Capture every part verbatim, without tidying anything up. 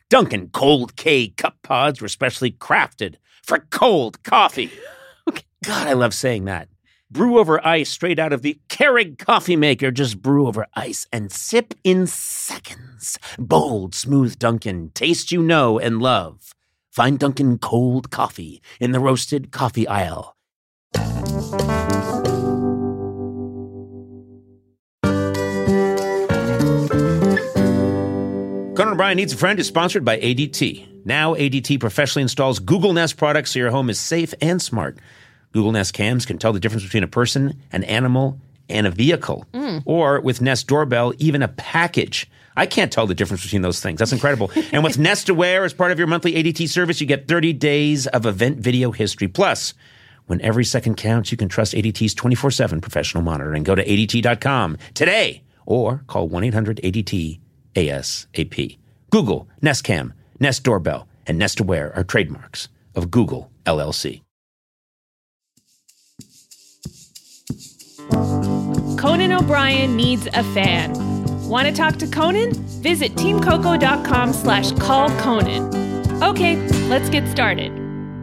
Dunkin' Cold K Cup Pods were specially crafted for cold coffee. Okay. God, I love saying that. Brew over ice straight out of the Keurig coffee maker. Just brew over ice and sip in seconds. Bold, smooth Dunkin'. Taste you know and love. Find Dunkin' Cold Coffee in the roasted coffee aisle. Conan O'Brien Needs a Friend is sponsored by A D T. Now A D T professionally installs Google Nest products so your home is safe and smart. Google Nest cams can tell the difference between a person, an animal, and a vehicle. Mm. Or with Nest Doorbell, even a package. I can't tell the difference between those things. That's incredible. And with Nest Aware, as part of your monthly A D T service, you get thirty days of event video history. Plus, when every second counts, you can trust A D T's twenty-four seven professional monitoring. Go to A D T dot com today or call one eight hundred A D T A S A P. Google, Nest Cam, Nest Doorbell, and Nest Aware are trademarks of Google, L L C. Conan O'Brien Needs a Fan. Want to talk to Conan? Visit teamcoco.com slash call Conan. Okay, let's get started.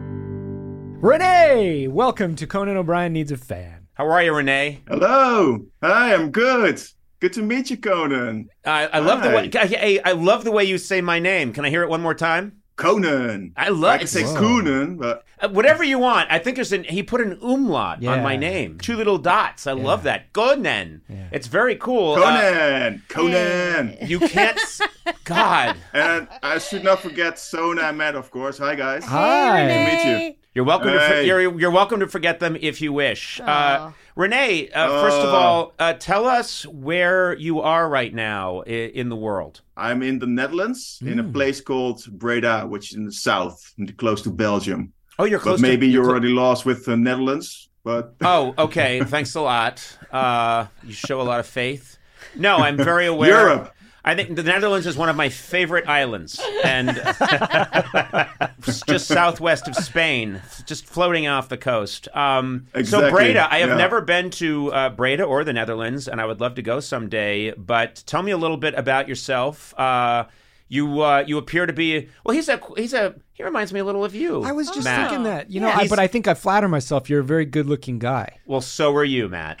Renee, welcome to Conan O'Brien Needs a Fan. How are you, Renee? Hello. Hi, I'm good. Good to meet you, Conan. I, I love the way I, I love the way you say my name. Can I hear it one more time? Conan. I love. I can say Conan, but uh, whatever you want. I think there's an he put an umlaut Yeah. on my name, two little dots. I Yeah. love that. Conan. Yeah. It's very cool. Conan. Uh, Conan. you can't. s- God, And I should not forget Sona and Matt, of course. Hi, guys. Hi. Good to meet you. you're welcome. To for, Hey. you're you're welcome to forget them if you wish. Uh, Aw. Renee, uh, first of Uh. all, uh, tell us where you are right now i- in the world. I'm in the Netherlands, in a Hmm. place called Breda, which is in the south, close to Belgium. Oh, you're close. But maybe to, you're clo- already lost with the Netherlands. But Oh, okay. Thanks a lot. Uh, you show a lot of faith. No, I'm very aware. Europe. I think the Netherlands is one of my favorite islands, and it's just southwest of Spain, just floating off the coast. Um, So Exactly, Breda, I have yeah. never been to uh, Breda or the Netherlands, and I would love to go someday. But tell me a little bit about yourself. Uh, you uh, you appear to be well. He's a he's a he reminds me a little of you. I was just Matt. thinking that. You know, Yeah, I, he's- but I think I flatter myself. You're a very good-looking guy. Well, so are you, Matt.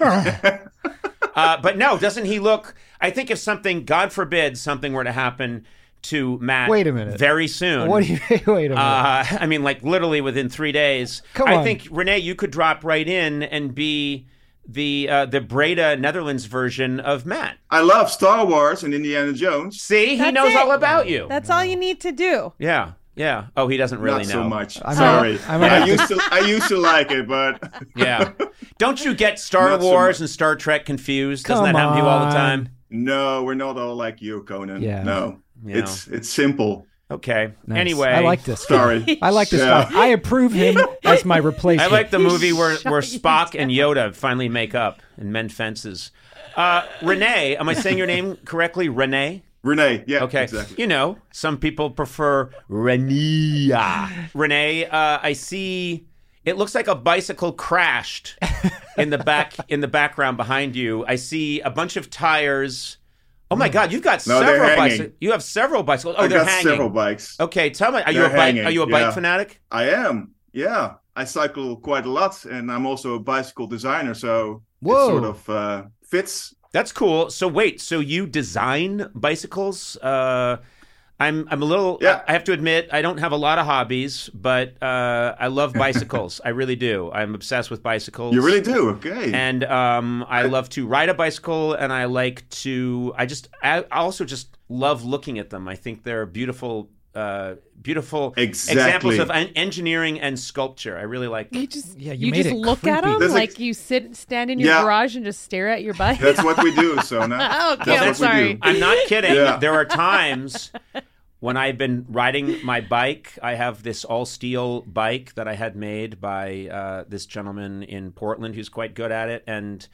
uh, but no, doesn't he look? I think if something, God forbid, something were to happen to Matt Wait a minute. very soon. What do you? Wait a minute. Uh, I mean, like literally within three days. Come I on. think, Renee, you could drop right in and be the uh, the Breda Netherlands version of Matt. I love Star Wars and Indiana Jones. See, he That's knows it. all about you. That's all you need to do. yeah, yeah. Oh, he doesn't really Not know. so much. I'm Sorry. I'm gonna I have to- used to I used to like it, but Yeah. Don't you get Star Not so Wars much. and Star Trek confused? Doesn't Come that happen to you all the on. time? no, we're not all like you, Conan. Yeah. No. Yeah. It's it's simple. Okay. Nice. Anyway, I like this. Sorry. I like this Yeah. guy. I approve him as my replacement. I like the movie where, where Shut Spock and Yoda finally make up and mend fences. Uh, Renee, am I saying your name correctly? Renee? Renee. Yeah. Okay. Exactly. You know, some people prefer Renee. Renee, uh, I see. It looks like a bicycle crashed in the back in the background behind you. I see a bunch of tires. Oh my God, you've got No, they're several hanging. bicycles. You have several bicycles. Oh, I they're got hanging. several bikes. Okay, tell me, are you They're a bike? hanging, Are you a bike yeah. fanatic? I am. Yeah. I cycle quite a lot, and I'm also a bicycle designer, so Whoa. it sort of uh, fits. That's cool. So wait, so you design bicycles? Uh, I'm I'm a little. Yeah. I have to admit, I don't have a lot of hobbies, but uh, I love bicycles. I really do. I'm obsessed with bicycles. You really do. Okay. And um, I love to ride a bicycle, and I like to. I just. I also just love looking at them. I think they're beautiful. Uh, beautiful Exactly. examples of en- engineering and sculpture. I really like. You just Yeah, you you made just it look at creepy. them There's like ex- you sit stand in your Yeah. garage and just stare at your bike. That's what we do, Sona. Oh, okay, That's I'm what we sorry. do. I'm not kidding. Yeah. There are times when I've been riding my bike. I have this all-steel bike that I had made by uh, this gentleman in Portland who's quite good at it. And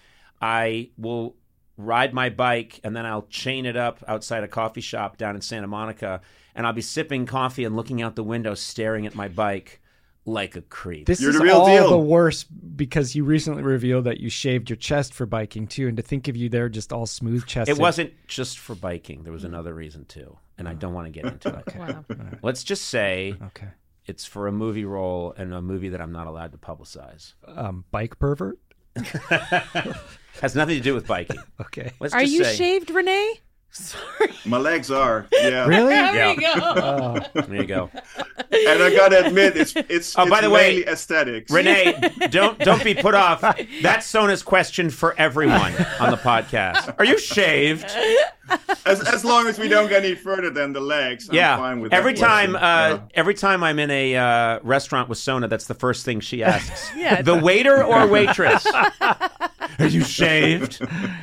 I will ride my bike, and then I'll chain it up outside a coffee shop down in Santa Monica, and I'll be sipping coffee and looking out the window, staring at my bike like a creep. This You're is the real all deal. the worse because you recently revealed that you shaved your chest for biking too, and to think of you there just all smooth chested. It wasn't just for biking. There was another reason, too. and I don't want to get into it. Wow. Let's just say Okay. it's for a movie role and a movie that I'm not allowed to publicize. Um, bike pervert. Has nothing to do with biking. Okay. Let's Are just you say, shaved, Renee? My legs are. Yeah. Really? There Yeah. we go. Oh, There you go. And I gotta admit, it's it's, Oh, it's by the way, mainly aesthetics. Renee, don't don't be put off. That's Sona's question for everyone on the podcast. Are you shaved? As as long as we don't get any further than the legs, I'm Yeah. fine with Every that time, question. uh, Yeah. every time I'm in a uh, restaurant with Sona, that's the first thing she asks. Yeah. The waiter or waitress? Are you shaved?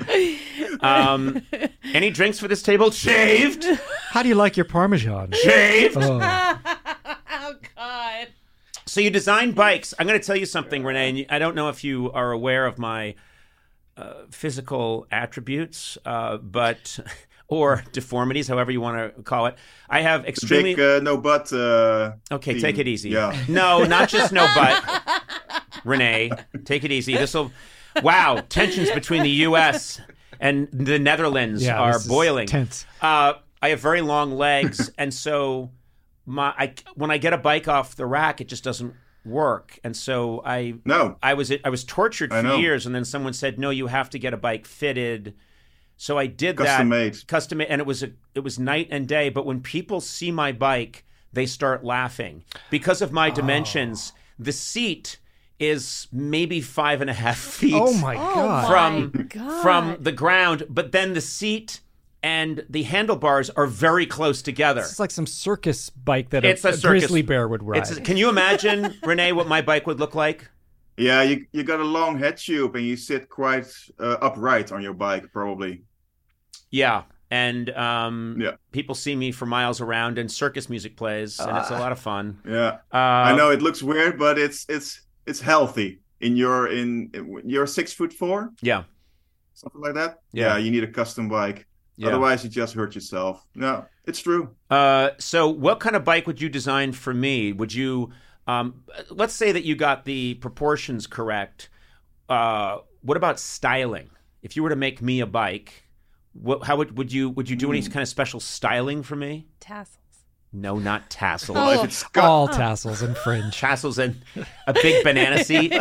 Um, any drinks for this table? Shaved? how do you like your Parmesan? Shaved? Oh, Oh, God. So you design bikes. I'm going to tell you something, Renee. And you- I don't know if you are aware of my uh, physical attributes, uh, but or deformities, however you want to call it. I have extremely. Big uh, no butt. Uh, Okay, theme. take it easy. Yeah. No, not just no butt. Renee, take it easy. This will. Wow, tensions between the U S and the Netherlands yeah, are this is boiling. tense. Uh, I have very long legs, and so my I, when I get a bike off the rack, it just doesn't work. And so I No. I was I was tortured I for know. years, and then someone said, "No, you have to get a bike fitted." So I did Custom that, made. custom made, and it was a, it was night and day. But when people see my bike, they start laughing because of my dimensions. The seat is maybe five and a half feet Oh my Oh, god. my from God. from the ground, but then the seat and the handlebars are very close together. It's like some circus bike that It's a, a circus. grizzly bear would ride. It's, can you imagine, Renee, what my bike would look like? Yeah, you you got a long head tube and you sit quite uh, upright on your bike, probably. Yeah. And um, Yeah. people see me for miles around, and circus music plays, and it's a lot of fun. Yeah, Uh, I know it looks weird, but it's it's it's healthy. In your in you're six foot four, Yeah. something like that. Yeah. Yeah, you need a custom bike. Yeah. Otherwise, you just hurt yourself. No, it's true. Uh, so, what kind of bike would you design for me? Would you, um, let's say that you got the proportions correct. Uh, what about styling? If you were to make me a bike, what, how would would you would you do any kind of special styling for me? Tassels. No, not tassels. Oh. If it's got, all tassels and fringe. Tassels and a big banana seat.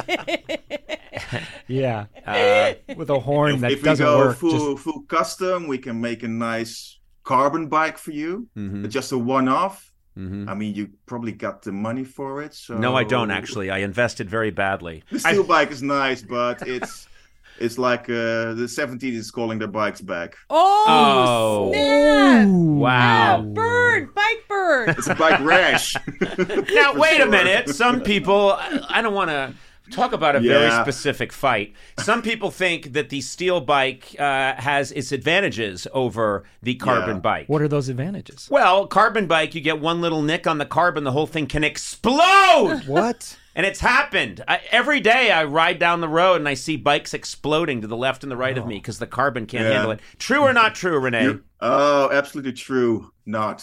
Yeah, Uh, with a horn if, that if we doesn't go work. full Just, full custom, we can make a nice carbon bike for you. mhm, Just a one-off. mhm. I mean, you probably got the money for it. So No, I don't actually. I invested very badly. The I- steel bike is nice, but it's it's like uh, the seventies is calling their bikes back. Oh, Oh. snap. Wow. Oh, bird. Bike bird. It's a bike rash. Now, For wait a sure. minute. Some people, I, I don't want to talk about a very Yeah. specific fight. Some people think that the steel bike uh, has its advantages over the carbon Yeah. bike. what are those advantages? Well, carbon bike, you get one little nick on the carbon, the whole thing can explode. What? And it's happened. I, every day I ride down the road and I see bikes exploding to the left and the right of me because the carbon can't Yeah. handle it. True or not true, Renee? You- oh, absolutely true. Not.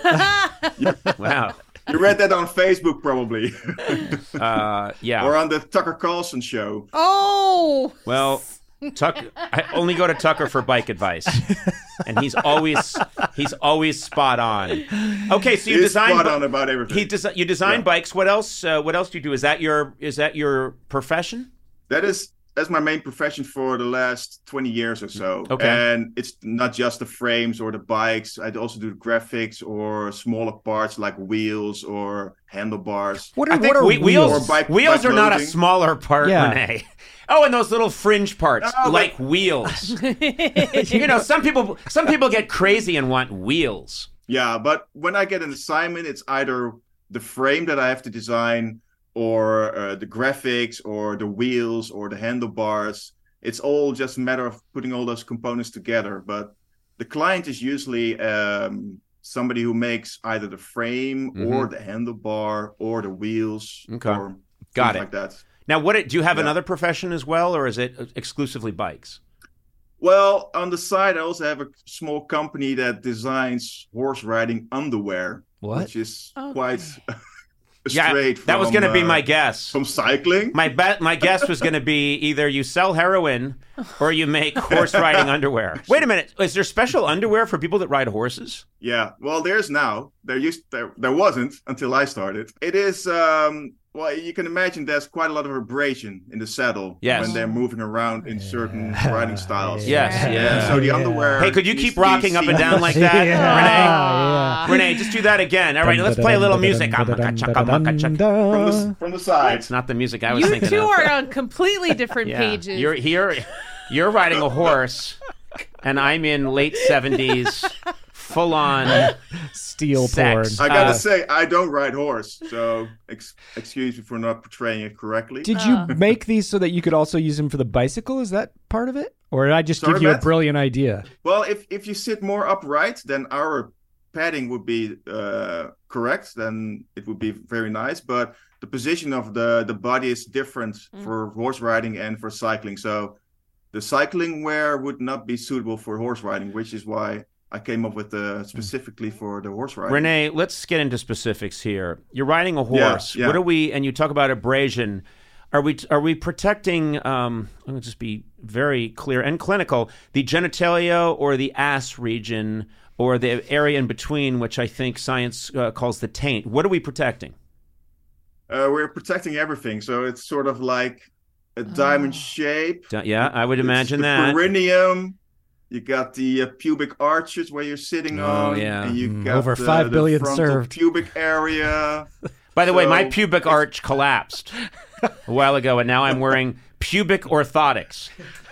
Wow. You read that on Facebook, probably, Uh, yeah. or on the Tucker Carlson show. Oh. Well, Tuck, I only go to Tucker for bike advice, and he's always he's always spot on. Okay, so you He's design spot bi- on about everything. he desi- you design Yeah. bikes. What else? Uh, what else do you do? Is that your is that your profession? That is that's my main profession for the last twenty years or so. Okay. And it's not just the frames or the bikes. I also do graphics or smaller parts like wheels or handlebars. What are, I think what are we- wheels? wheels Or bike- wheels bike are not a loading. smaller part, Yeah. Renee. Oh, and those little fringe parts, No, but- like wheels. You know, some people some people get crazy and want wheels. Yeah, but when I get an assignment, it's either the frame that I have to design or uh, the graphics or the wheels or the handlebars. It's all just a matter of putting all those components together. But the client is usually um, somebody who makes either the frame or the handlebar or the wheels. Okay. Or Got things it. like that. Now, what do you have Yeah. another profession as well, or is it exclusively bikes? Well, on the side, I also have a small company that designs horse riding underwear, What? which is Okay. quite Yeah, straight from, that was going to be uh, my guess. from cycling. My bet, my guess was going to be either you sell heroin or you make horse riding underwear. Wait a minute, is there special underwear for people that ride horses? Yeah, well, there's now. There used there there wasn't until I started. It is um well, you can imagine there's quite a lot of abrasion in the saddle Yes. when they're moving around in certain riding styles. Yes, Yeah. yeah. And so the underwear. Hey, could you needs keep to be rocking up and seen- down like that, Renee? yeah. Renee, just do that again. All right, let's play a little music. from the from the side. It's not the music I was You thinking two of. are on completely different Yeah. pages. You're here. You're riding a horse, and I'm in late seventies, full on. Steel Sex. porn. I gotta Uh, say, I don't ride horse, so ex- excuse me for not portraying it correctly. Did you make these so that you could also use them for the bicycle? Is that part of it? Or did I just Sorry, give you a Matt? brilliant idea? Well, if if you sit more upright, then our padding would be uh, correct. Then it would be very nice. But the position of the the body is different for horse riding and for cycling. So the cycling wear would not be suitable for horse riding, which is why I came up with the specifically for the horse riding. Renee, let's get into specifics here. You're riding a Yeah, horse. yeah. What are we? And you talk about abrasion. Are we? Are we protecting? Um, let me just be very clear and clinical. The genitalia or the ass region or the area in between, which I think science uh, calls the taint. What are we protecting? Uh, we're protecting everything, so it's sort of like a diamond shape. D- Yeah, I would It's imagine the that. perineum. You got the uh, pubic arches where you're sitting Oh, on, yeah. and you Mm, got over the, five the billion frontal served. pubic area. By the way, my So- pubic arch collapsed a while ago, and now I'm wearing pubic orthotics.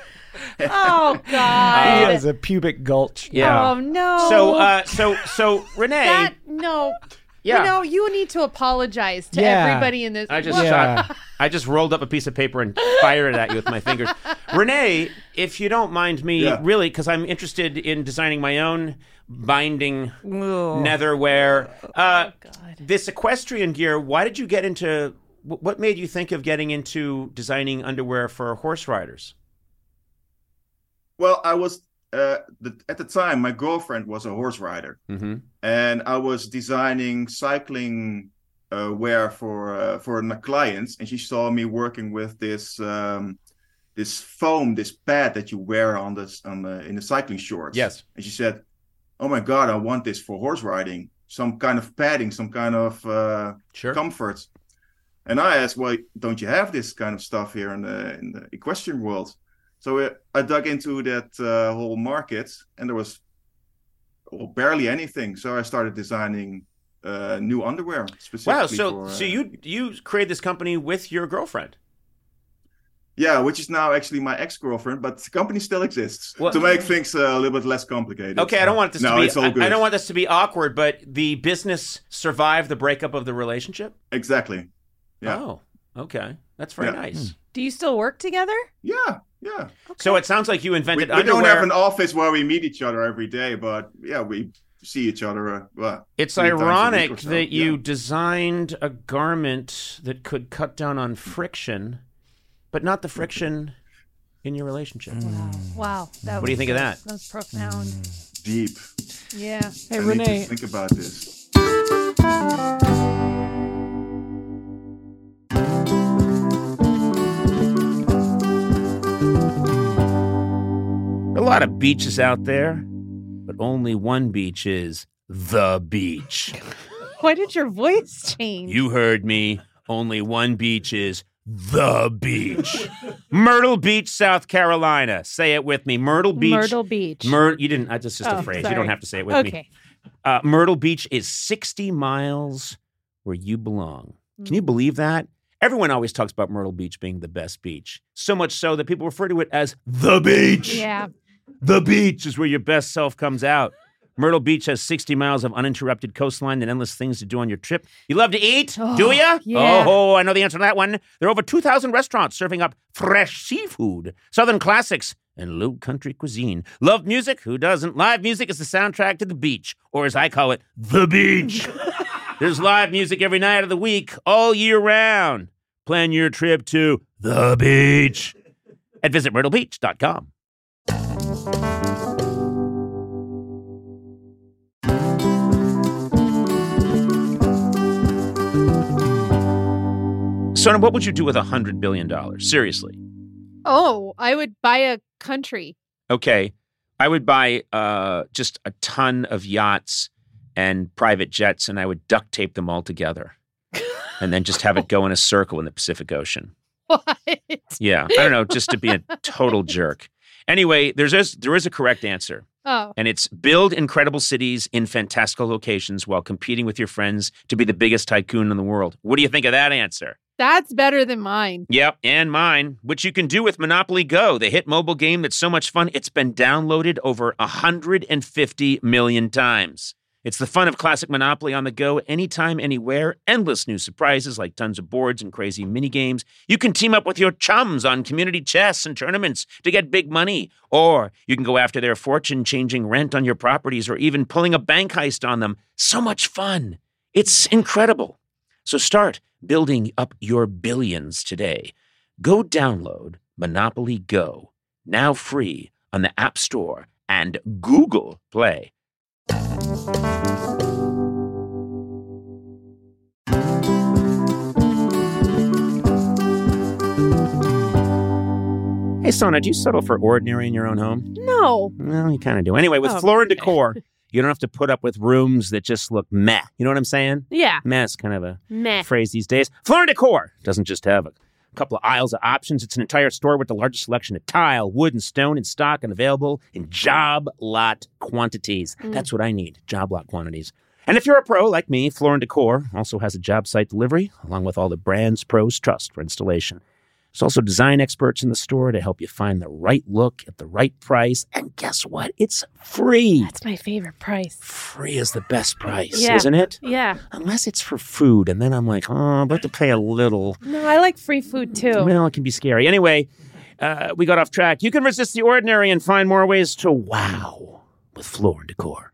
Oh He God. has a pubic gulch. Yeah. Oh no. So, uh, so, so, Renee. that no. yeah. You know, you need to apologize to Yeah. everybody in this. I just Look, Yeah. shot, I just rolled up a piece of paper and fired it at you with my fingers. Renee, if you don't mind me, Yeah. really, because I'm interested in designing my own binding Oh. netherwear. Uh, God. this equestrian gear, why did you get into, wh- what made you think of getting into designing underwear for horse riders? Well, I was uh, the, at the time my girlfriend was a horse rider, Mm-hmm. and I was designing cycling uh, wear for uh, for my clients, and she saw me working with this um, this foam, this pad that you wear on this on the in the cycling shorts. Yes. And she said, "Oh my God, I want this for horse riding. Some kind of padding, some kind of uh, Sure. comfort." And I asked, "Well, don't you have this kind of stuff here in the in the equestrian world?" So uh, I dug into that uh, whole market, and there was well, barely anything. So I started designing uh, new underwear specifically. Wow. So, for, uh, so you you created this company with your girlfriend. yeah, which is now actually my ex-girlfriend, but the company still exists Well- to make things uh, a little bit less complicated. Okay, I don't want this no, to be. it's all I, good. I don't want this to be awkward, but the business survived the breakup of the relationship. exactly. Yeah, Oh, okay, that's very Yeah. nice. Do you still work together? yeah, yeah. So it sounds like you We, invented we don't underwear. have an office where we meet each other every day, but yeah, we see each other. Uh, well, It's three times a week ironic or so. that you Yeah. designed a garment that could cut down on friction, but not the friction in your relationship. Wow. That What do you was- think of that? That's profound. deep. Yeah. Hey, I need Renee, to think about this. A lot of beaches out there, but only one beach is the beach. Why did your voice change? You heard me. Only one beach is the beach. Myrtle Beach, South Carolina. Say it with me. Myrtle Beach. Myrtle Beach. Myr- you didn't. That's just a Oh, phrase. You sorry. don't have to say it with me. Okay. Uh, Myrtle Beach is sixty miles where you belong. Can Mm. you believe that? Everyone always talks about Myrtle Beach being the best beach. So much so that people refer to it as the beach. Yeah. The beach is where your best self comes out. Myrtle Beach has sixty miles of uninterrupted coastline and endless things to do on your trip. You love to eat, Oh, do ya? yeah. Oh, I know the answer to that one. There are over two thousand restaurants serving up fresh seafood, southern classics, and low country cuisine. Love music? Who doesn't? Live music is the soundtrack to the beach, or as I call it, the beach. There's live music every night of the week, all year round. Plan your trip to the beach at visit myrtle beach dot com. Sona, what would you do with one hundred billion dollars? Seriously. Oh, I would buy a country. Okay. I would buy uh, just a ton of yachts and private jets, and I would duct tape them all together and then just have it go in a circle in the Pacific Ocean. What? Yeah. I don't know, just to be a total jerk. Anyway, there's a, there is a correct answer. Oh. And it's build incredible cities in fantastical locations while competing with your friends to be the biggest tycoon in the world. What do you think of that answer? That's better than mine. Yep, and mine, which you can do with Monopoly Go, the hit mobile game that's so much fun, it's been downloaded over one hundred fifty million times. It's the fun of classic Monopoly on the go, anytime, anywhere, endless new surprises like tons of boards and crazy mini games. You can team up with your chums on community chess and tournaments to get big money, or you can go after their fortune-changing rent on your properties or even pulling a bank heist on them. So much fun. It's incredible. So start building up your billions today. Go download Monopoly Go, now free on the App Store and Google Play. Hey, Sona, do you settle for ordinary in your own home? No. Well, you kind of do. Anyway, with Oh, Floor and Decor, you don't have to put up with rooms that just look meh. You know what I'm saying? Yeah. Meh is kind of a Meh. phrase these days. Floor and Decor doesn't just have a couple of aisles of options. It's an entire store with the largest selection of tile, wood, and stone in stock and available in job lot quantities. Mm. That's what I need, job lot quantities. And if you're a pro like me, Floor and Decor also has a job site delivery, along with all the brands pros trust for installation. There's also design experts in the store to help you find the right look at the right price. And guess what? It's free. That's my favorite price. Free is the best price, Yeah. isn't it? Yeah. Unless it's for food, and then I'm like, oh, I'm about to pay a little. No, I like free food too. Well, it can be scary. Anyway, uh, we got off track. You can resist the ordinary and find more ways to wow with Floor and Decor.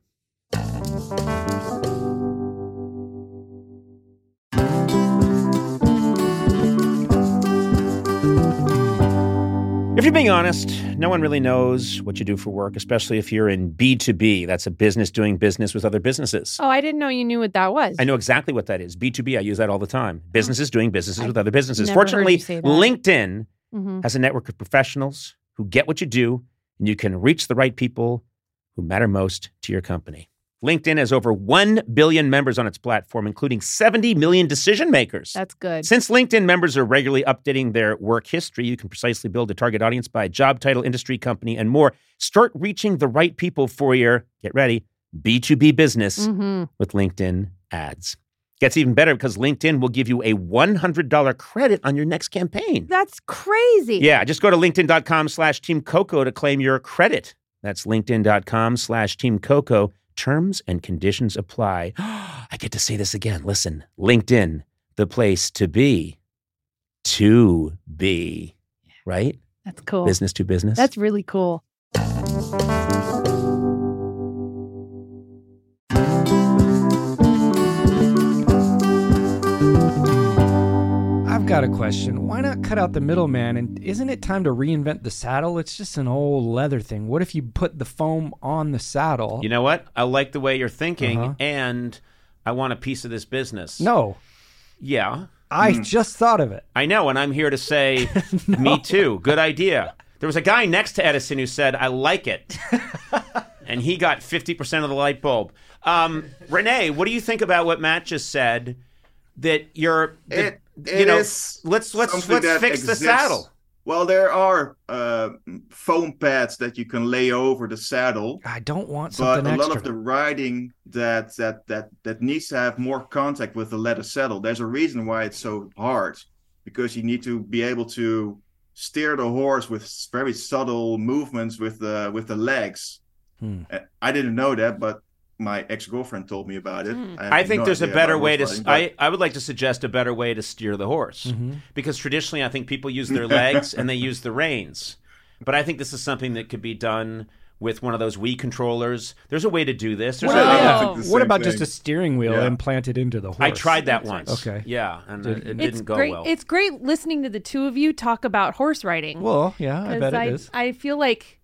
If you're being honest, no one really knows what you do for work, especially if you're in B two B. That's a business doing business with other businesses. Oh, I didn't know you knew what that was. I know exactly what that is. B two B, I use that all the time. Businesses doing businesses I with other businesses. never heard Fortunately, you say that. LinkedIn Mhm. has a network of professionals who get what you do, and you can reach the right people who matter most to your company. LinkedIn has over one billion members on its platform, including seventy million decision makers. That's good. Since LinkedIn members are regularly updating their work history, you can precisely build a target audience by job title, industry, company, and more. Start reaching the right people for your, get ready, B two B business Mm-hmm. with LinkedIn ads. Gets even better because LinkedIn will give you a one hundred dollars credit on your next campaign. That's crazy. Yeah, just go to linkedin.com slash Team Coco to claim your credit. That's linkedin.com slash Team Coco. Terms and conditions apply. I get to say this again. Listen, LinkedIn, the place to be, to be, right? That's cool. Business to business. That's really cool. I've got a question. Why not cut out the middleman? And isn't it time to reinvent the saddle? It's just an old leather thing. What if you put the foam on the saddle? You know what? I like the way you're thinking, Uh-huh. and I want a piece of this business. No, Yeah, I just thought of it. I know, and I'm here to say, me too. Good idea. There was a guy next to Edison who said, I like it. And he got fifty percent of the light bulb. Um, Renee, what do you think about what Matt just said? That you're, that, It, it you know, is let's let's something let's that fix the exists. saddle. Well, there are uh, foam pads that you can lay over the saddle, I don't want but something a lot extra. of the riding that that that that needs to have more contact with the leather saddle. There's a reason why it's so hard, because you need to be able to steer the horse with very subtle movements with the with the legs. Hmm. Uh, I didn't know that, but my ex-girlfriend told me about it. Hmm. have I think no there's a idea better about way to. horse s- riding, I, I would like to suggest a better way to steer the horse, Mhm. because traditionally I think people use their legs and they use the reins, but I think this is something that could be done with one of those Wii controllers. There's a way to do this. There's Well, a, yeah. think the What same about just thing. a steering wheel Yeah. implanted into the horse? I tried that once. Okay. Yeah, and it, it It's didn't go great. well. It's great listening to the two of you talk about horse riding. Well, yeah, I 'Cause bet I, it is. I feel like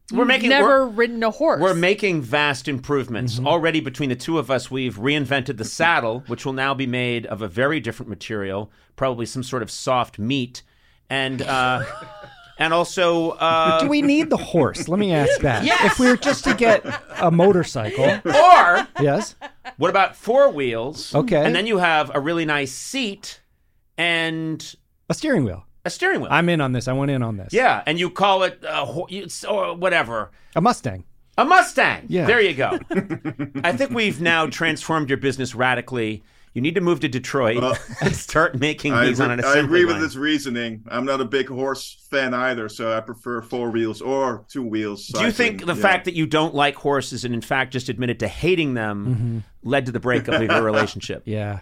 We're making never we're, ridden a horse. We're making vast improvements. Mm-hmm. Already between the two of us, we've reinvented the saddle, which will now be made of a very different material, probably some sort of soft meat. And uh, and also... Uh, Do we need the horse? Let me ask that. Yes! If we were just to get a motorcycle. or, Yes. what about four wheels? Okay. And then you have a really nice seat and A steering wheel. a steering wheel. I'm in on this. I went in on this. yeah, and you call it a ho- it's- or whatever. A Mustang. A Mustang. Yeah. There you go. I think we've now transformed your business radically. You need to move to Detroit Well, and start making I, these on an agree, I assembly agree with line. this reasoning. I'm not a big horse fan either, so I prefer four wheels or two wheels. Do you think the yeah. fact that you don't like horses and in fact just admitted to hating them Mm-hmm. led to the breakup of your relationship? Yeah.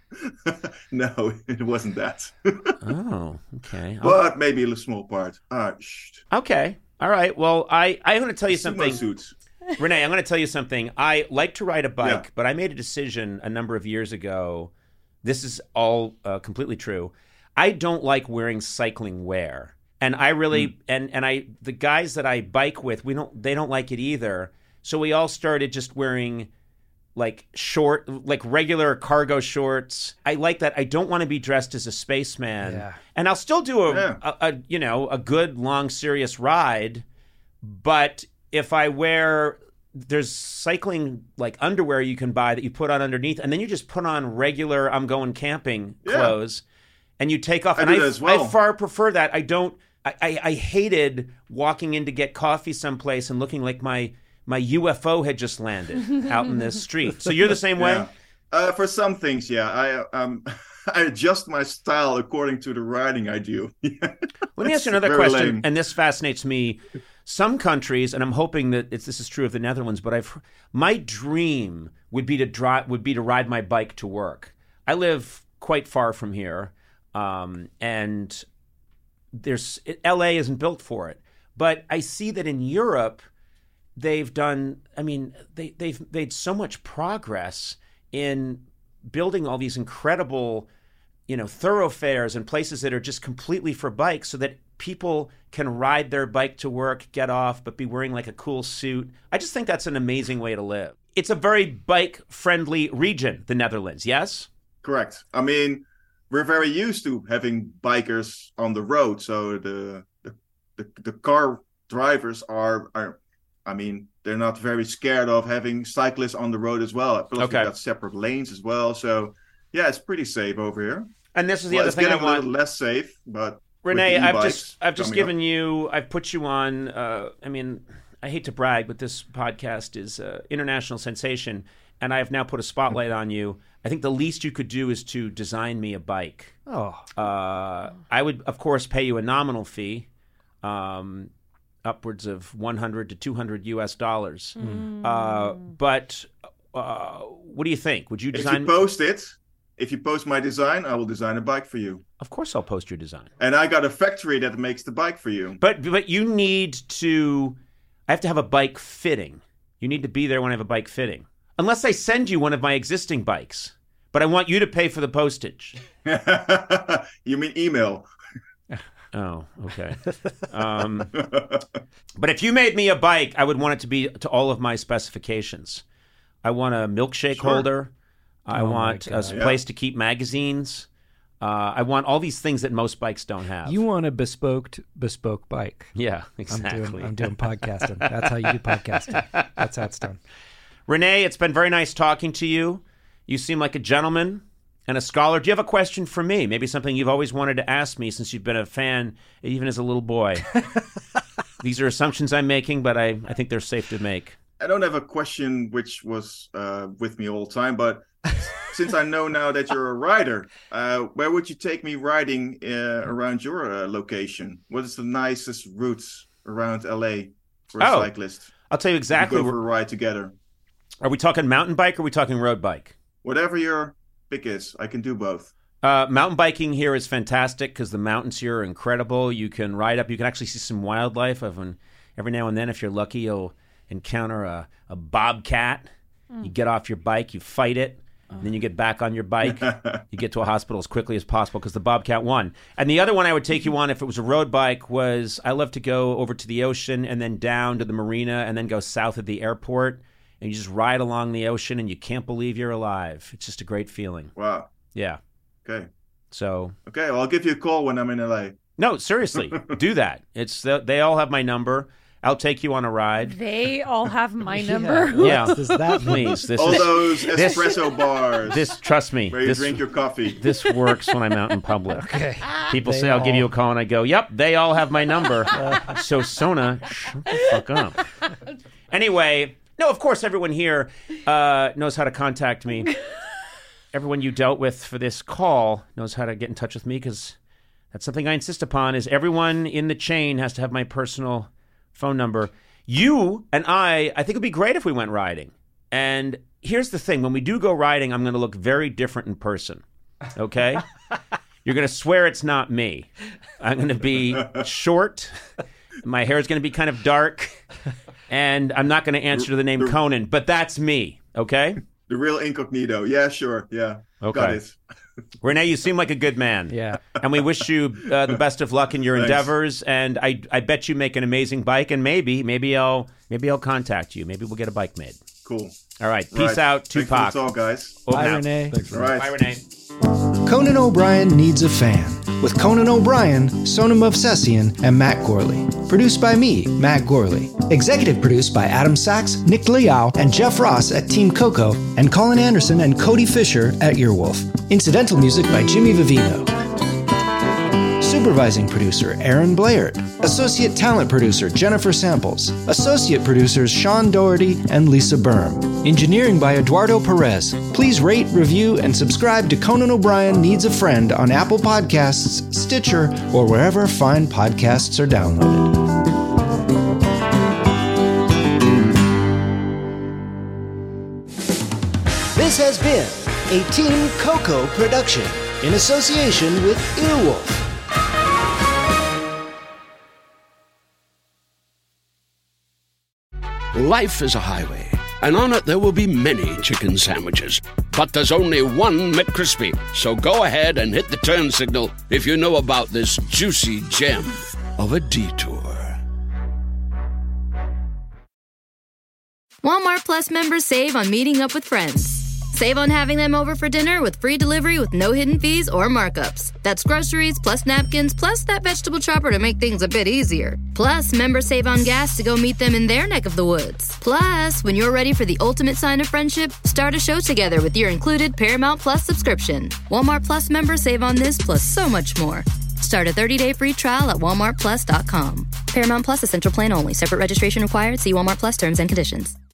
No, it wasn't that. Oh, okay. But maybe a small part. Ah, shh. Okay. All right. Well, I, I'm going to tell you Sumo something. suits. Renee, I'm going to tell you something. I like to ride a bike, Yeah. but I made a decision a number of years ago. This is all uh, completely true. I don't like wearing cycling wear. And I really Hmm. and and I the guys that I bike with, we don't they don't like it either. So we all started just wearing like short like regular cargo shorts. I like that. I don't want to be dressed as a spaceman. Yeah. And I'll still do a, Yeah. a, a you know, a good long serious ride, but if I wear there's cycling like underwear you can buy that you put on underneath, and then you just put on regular I'm going camping Yeah. clothes, and you take off. I and do I, that as well. I far prefer that. I don't. I, I, I hated walking in to get coffee someplace and looking like my my U F O had just landed out in the street. So you're the same way. Yeah. Uh, for some things, yeah. I um I adjust my style according to the riding I do. Let me That's ask you another very question, lame. and this fascinates me. Some countries, and I'm hoping that it's, this is true of the Netherlands, but I've my dream would be to drive would be to ride my bike to work. I live quite far from here, um, and there's L A isn't built for it. But I see that in Europe, they've done. I mean, they they've made so much progress in building all these incredible, you know, thoroughfares and places that are just completely for bikes, so that people can ride their bike to work, get off, but be wearing like a cool suit. I just think that's an amazing way to live. It's a very bike-friendly region, the Netherlands. Yes. Correct. I mean, we're very used to having bikers on the road, so the the, the, the car drivers are are. I mean, they're not very scared of having cyclists on the road as well. Plus, Okay. we've got separate lanes as well, so yeah, it's pretty safe over here. And this is the Well, other it's thing I getting a want. little less safe, but Renee, with the I've e-bikes just I've just coming given up. you I've put you on. Uh, I mean, I hate to brag, but this podcast is uh, international sensation, and I have now put a spotlight on you. I think the least you could do is to design me a bike. Oh. Uh, I would, of course, pay you a nominal fee, um, upwards of one hundred to two hundred U S dollars. Uh, but uh, what do you think? Would you If design? you post it, if you post my design, I will design a bike for you. Of course, I'll post your design. And I got a factory that makes the bike for you. But but you need to. I have to have a bike fitting. You need to be there when I have a bike fitting. Unless I send you one of my existing bikes, but I want you to pay for the postage. You mean email? Oh, okay. Um, but if you made me a bike, I would want it to be to all of my specifications. I want a milkshake Sure. holder. I Oh my want a God. s- place to keep magazines. Uh, I want all these things that most bikes don't have. You want a bespoke bespoke bike. yeah, I'm exactly. doing I'm doing podcasting. That's how you do podcasting. That's how it's done. Renee, it's been very nice talking to you. You seem like a gentleman and a scholar. Do you have a question for me? Maybe something you've always wanted to ask me since you've been a fan, even as a little boy. These are assumptions I'm making, but I, I think they're safe to make. I don't have a question which was uh, with me all the time, but since I know now that you're a rider, uh, where would you take me riding uh, around your uh, location? What is the nicest routes around L A for a Oh, cyclist? I'll tell you We exactly. go where- for a ride together. Are we talking mountain bike or are we talking road bike? Whatever your pick is, I can do both. Uh, mountain biking here is fantastic because the mountains here are incredible. You can ride up. You can actually see some wildlife. Every, every now and then, if you're lucky, you'll encounter a, a bobcat. You get off your bike, you fight it, And then you get back on your bike. You get to a hospital as quickly as possible because the Bobcat won. And the other one I would take you on if it was a road bike was I love to go over to the ocean and then down to the marina and then go south of the airport. And you just ride along the ocean and you can't believe you're alive. It's just a great feeling. Wow. Yeah. Okay. So. Okay, well, I'll give you a call when I'm in L A. No, seriously, do that. It's the, they all have my number. I'll take you on a ride. They all have my number. Yeah, What does that mean? please. This All is, those this- espresso bars this. Trust me. where you This, drink your coffee. this works when I'm out in public. Okay. People They say I'll give you a all- call, and I go, "Yep, they all have my number." So Sona, shut the fuck up. Anyway, no, of course, everyone here uh, knows how to contact me. Everyone you dealt with for this call knows how to get in touch with me because that's something I insist upon. Is everyone in the chain has to have my personal phone number. You and I, I think it would be great if we went riding. And here's the thing. When we do go riding, I'm going to look very different in person. Okay? You're going to swear it's not me. I'm going to be short. My hair is going to be kind of dark. And I'm not going to answer to the name Conan. But that's me. Okay? The real incognito. Yeah, sure. Yeah. Okay. Got it. Renee, you seem like a good man. Yeah. And we wish you uh, the best of luck in your Thanks. endeavors. And I, I bet you make an amazing bike. And maybe, maybe I'll, maybe I'll contact you. Maybe we'll get a bike made. Cool. All right. Peace Right. out, Thanks Tupac. for the talk, guys. Over Bye, now. Renee. All right. Bye, Renee. Conan O'Brien Needs a Fan, with Conan O'Brien, Sonam Movsesian, and Matt Gorley. Produced by me, Matt Gorley. Executive produced by Adam Sachs, Nick Liao, and Jeff Ross at Team Coco, and Colin Anderson and Cody Fisher at Earwolf. Incidental music by Jimmy Vivino. Supervising producer Aaron Blair. Associate talent producer Jennifer Samples. Associate producers Sean Doherty and Lisa Berm. Engineering by Eduardo Perez. Please rate, review, and subscribe to Conan O'Brien Needs a Friend on Apple Podcasts, Stitcher, or wherever fine podcasts are downloaded. This has been a Team Coco production in association with Earwolf. Life is a highway, and on it there will be many chicken sandwiches. But there's only one McCrispy. So go ahead and hit the turn signal if you know about this juicy gem of a detour. Walmart Plus members save on meeting up with friends. Save on having them over for dinner with free delivery with no hidden fees or markups. That's groceries, plus napkins, plus that vegetable chopper to make things a bit easier. Plus, members save on gas to go meet them in their neck of the woods. Plus, when you're ready for the ultimate sign of friendship, start a show together with your included Paramount Plus subscription. Walmart Plus members save on this plus so much more. Start a thirty-day free trial at walmart plus dot com. Paramount Plus Essential Plan only. Separate registration required. See Walmart Plus terms and conditions.